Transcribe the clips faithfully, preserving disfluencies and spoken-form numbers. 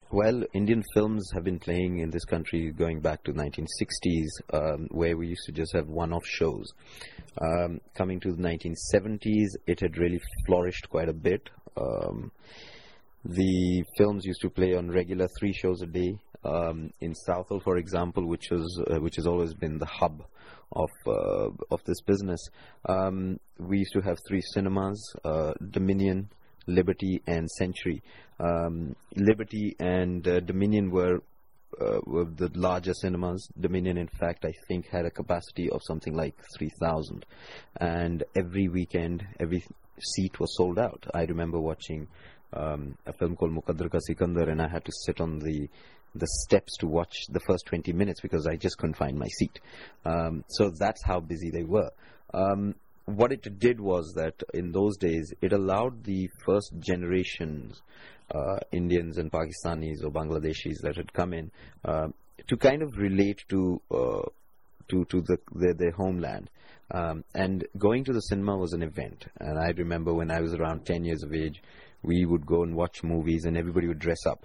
Well, Indian films have been playing in this country going back to nineteen sixties, um, where we used to just have one-off shows. Um, coming to the nineteen seventies, it had really flourished quite a bit. Um, the films used to play on regular three shows a day. Um, in Southall, for example, which was uh, which has always been the hub of uh, of this business, um, we used to have three cinemas: uh, Dominion, Liberty, and Century. Um, Liberty and uh, Dominion were uh, were the larger cinemas. Dominion, in fact, I think had a capacity of something like three thousand, and every weekend, every seat was sold out. I remember watching um, a film called Muqaddar Ka Sikandar, and I had to sit on the the steps to watch the first twenty minutes because I just couldn't find my seat. Um, so that's how busy they were. Um, what it did was that in those days, it allowed the first generations, uh, Indians and Pakistanis or Bangladeshis that had come in, uh, to kind of relate to uh, to to the their, their homeland. Um, and going to the cinema was an event. And I remember when I was around ten years of age, we would go and watch movies and everybody would dress up.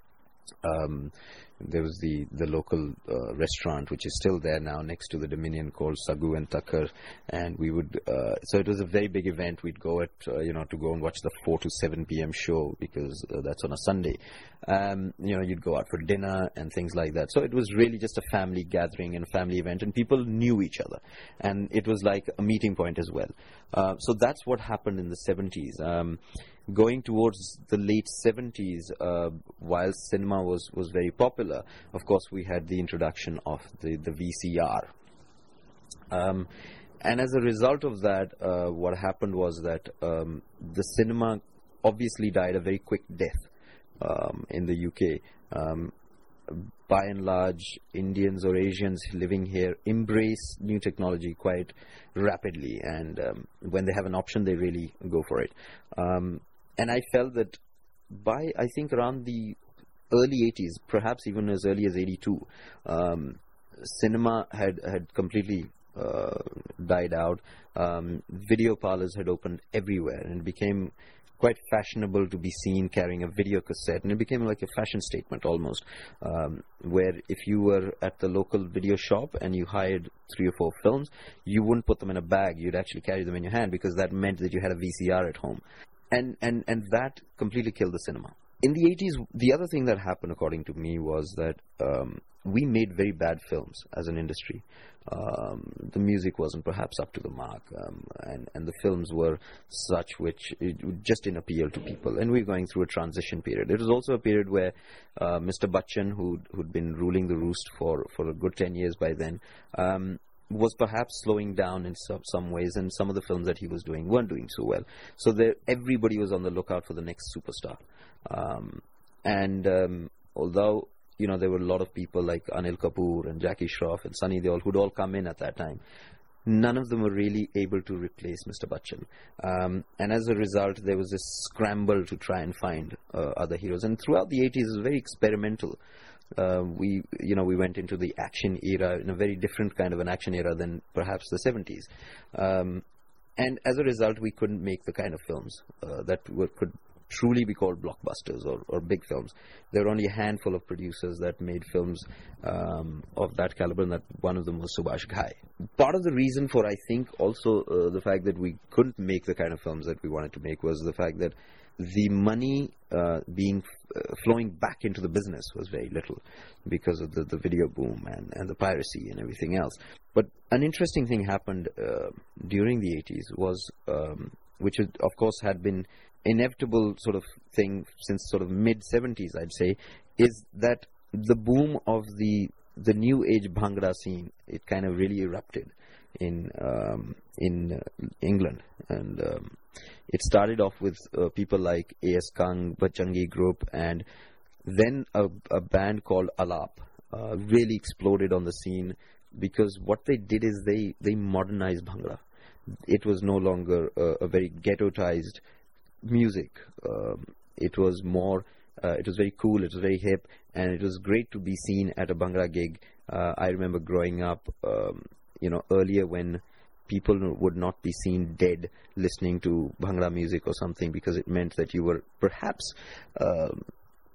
Um, there was the, the local uh, restaurant, which is still there now next to the Dominion, called Sagu and Takkar, and we would, uh, so it was a very big event. We'd go at, uh, you know, to go and watch the four to seven p m show because uh, that's on a Sunday. Um, you know, you'd go out for dinner and things like that. So it was really just a family gathering and a family event, and people knew each other, and it was like a meeting point as well. Uh, so that's what happened in the seventies. Um, Going towards the late seventies, uh, while cinema was, was very popular, of course, we had the introduction of the, the V C R. Um, and as a result of that, uh, what happened was that um, the cinema obviously died a very quick death um, in the U K. Um, by and large, Indians or Asians living here embrace new technology quite rapidly, and um, when they have an option, they really go for it. Um, And I felt that by, I think, around the early eighties, perhaps even as early as eighty-two, um, cinema had, had completely uh, died out. Um, video parlors had opened everywhere, and it became quite fashionable to be seen carrying a video cassette, and it became like a fashion statement almost, um, where if you were at the local video shop and you hired three or four films, you wouldn't put them in a bag, you'd actually carry them in your hand, because that meant that you had a V C R at home. And, and, and that completely killed the cinema. In the eighties, the other thing that happened, according to me, was that um, we made very bad films as an industry. Um, the music wasn't perhaps up to the mark, um, and, and the films were such which it just didn't appeal to people. And we were going through a transition period. It was also a period where uh, Mister Bachchan, who'd, who'd been ruling the roost for, for a good ten years by then, um, was perhaps slowing down in some, some ways, and some of the films that he was doing weren't doing so well. So there, everybody was on the lookout for the next superstar. Um, and um, although, you know, there were a lot of people like Anil Kapoor and Jackie Shroff and Sunny Deol who'd all come in at that time, none of them were really able to replace Mister Bachchan. Um, and as a result, there was this scramble to try and find uh, other heroes. And throughout the eighties, it was very experimental. Uh, we, you know, we went into the action era in a very different kind of an action era than perhaps the seventies. Um, and as a result, we couldn't make the kind of films uh, that were, could truly be called blockbusters or, or big films. There were only a handful of producers that made films um, of that caliber, and that one of them was Subhash Ghai. Part of the reason for, I think, also uh, the fact that we couldn't make the kind of films that we wanted to make was the fact that the money uh, being uh, flowing back into the business was very little because of the, the video boom and, and the piracy and everything else. But an interesting thing happened uh, during the eighties was, um, which of course had been inevitable sort of thing since sort of mid seventies, I'd say, is that the boom of the the new age Bhangra scene, it kind of really erupted in um, in uh, England, and um, it started off with uh, people like A S Kang, Bachangi Group, and then a, a band called Alap uh, really exploded on the scene, because what they did is they, they modernized Bhangra. It was no longer a, a very ghettoized music. Um, it was more, uh, it was very cool, it was very hip, and it was great to be seen at a Bhangra gig. Uh, I remember growing up, um, you know, earlier when people would not be seen dead listening to Bhangra music or something, because it meant that you were perhaps um,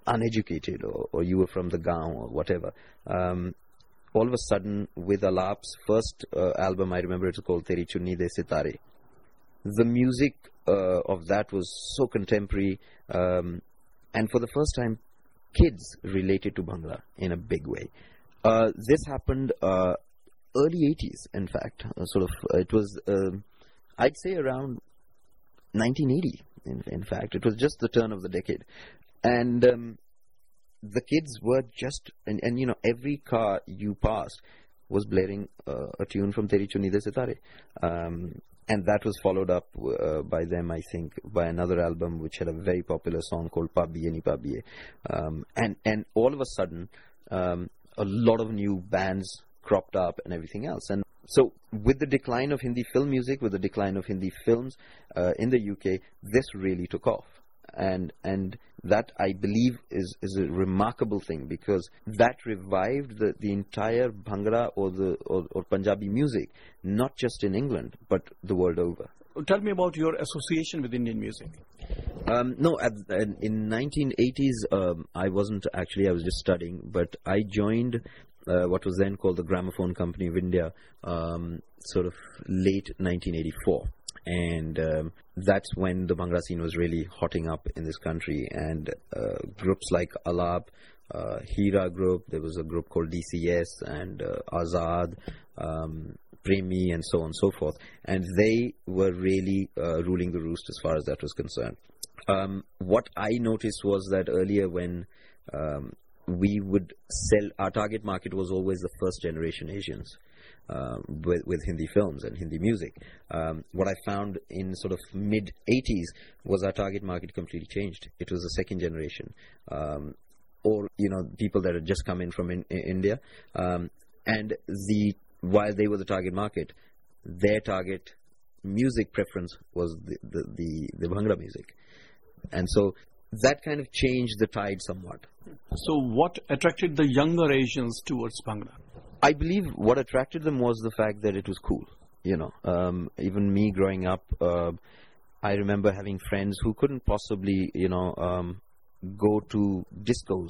uneducated, or, or you were from the Gaon or whatever, um, all of a sudden, with Alap's first uh, album, I remember it's called Teri Chunni De Sitare. The music uh, of that was so contemporary, um, and for the first time, kids related to Bhangra in a big way. Uh, this happened uh, early eighties, in fact. Uh, sort of, uh, it was, uh, I'd say, around nineteen eighty. In, in fact, it was just the turn of the decade, and um, the kids were just, and, and you know, every car you passed was blaring uh, a tune from Teri Chunni De Sitare. Um, and that was followed up uh, by them, I think, by another album which had a very popular song called Pabiye Ni Pabiye. Um, and, and all of a sudden, um, a lot of new bands cropped up and everything else. And so with the decline of Hindi film music, with the decline of Hindi films uh, in the U K, this really took off. And and that, I believe, is, is a remarkable thing, because that revived the, the entire Bhangra or the or, or Punjabi music, not just in England, but the world over. Tell me about your association with Indian music. Um, no, at, in nineteen eighties, um, I wasn't actually, I was just studying, but I joined uh, what was then called the Gramophone Company of India, um, sort of late nineteen eighty-four. And um, that's when the Bhangra scene was really hotting up in this country. And uh, groups like Alap, uh, Hira Group, there was a group called D C S, and uh, Azad, um, Premi, and so on and so forth. And they were really uh, ruling the roost as far as that was concerned. Um, what I noticed was that earlier, when um, we would sell, our target market was always the first generation Asians. Uh, with, with Hindi films and Hindi music. Um, what I found in sort of mid eighties was our target market completely changed. It was the second generation, um, or you know, people that had just come in from in, in India, um, and the while they were the target market, their target music preference was the the the, the Bhangra music, and so that kind of changed the tide somewhat. So, what attracted the younger Asians towards Bhangra? I believe what attracted them was the fact that it was cool. You know, um, even me growing up, uh, I remember having friends who couldn't possibly, you know, um, go to discos.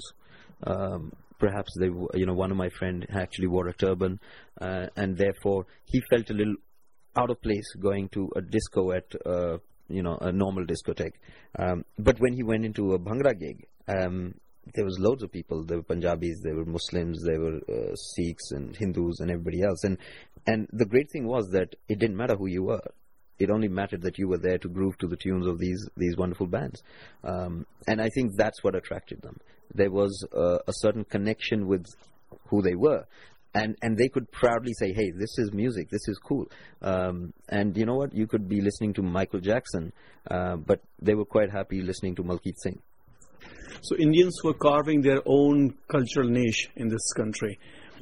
Um, perhaps they, you know, one of my friends actually wore a turban, uh, and therefore he felt a little out of place going to a disco at, uh, you know, a normal discotheque. Um, but when he went into a Bhangra gig, um, there was loads of people. There were Punjabis, there were Muslims, there were uh, Sikhs and Hindus and everybody else. And and the great thing was that it didn't matter who you were. It only mattered that you were there to groove to the tunes of these these wonderful bands. Um, and I think that's what attracted them. There was uh, a certain connection with who they were. And and they could proudly say, hey, this is music, this is cool. Um, and you know what? You could be listening to Michael Jackson, uh, but they were quite happy listening to Malkit Singh. So Indians were carving their own cultural niche in this country.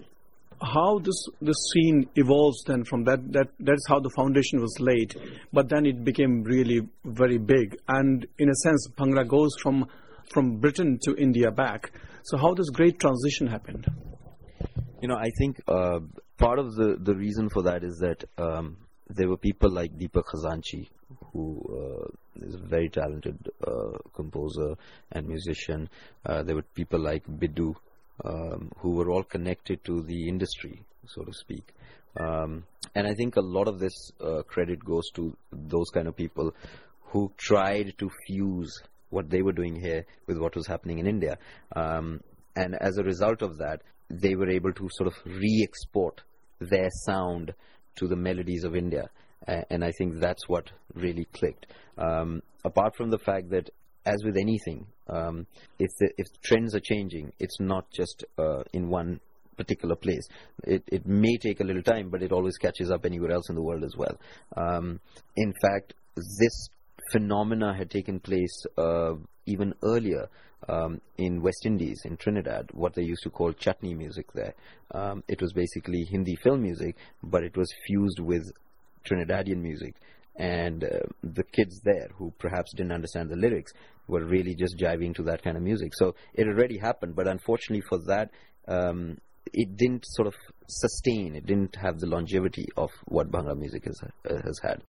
How this this scene evolves then from that, that that's how the foundation was laid. But then it became really very big. And in a sense, Bhangra goes from, from Britain to India back. So how this great transition happened? You know, I think uh, part of the, the reason for that is that um, there were people like Deepak Khazanchi, who uh, is a very talented uh, composer and musician. Uh, there were people like Biddu, um, who were all connected to the industry, so to speak. Um, and I think a lot of this uh, credit goes to those kind of people who tried to fuse what they were doing here with what was happening in India. Um, and as a result of that, they were able to sort of re-export their sound to the melodies of India. Uh, and I think that's what really clicked. Um, apart from the fact that, as with anything, um, if the if trends are changing, it's not just uh, in one particular place. It, it may take a little time, but it always catches up anywhere else in the world as well. Um, in fact, this phenomena had taken place uh, even earlier um, in West Indies, in Trinidad, what they used to call chutney music there. Um, it was basically Hindi film music, but it was fused with Trinidadian music. And uh, the kids there, who perhaps didn't understand the lyrics, were really just jiving to that kind of music. So it already happened, but unfortunately for that, um, it didn't sort of sustain, it didn't have the longevity of what Bhangra music has, uh, has had.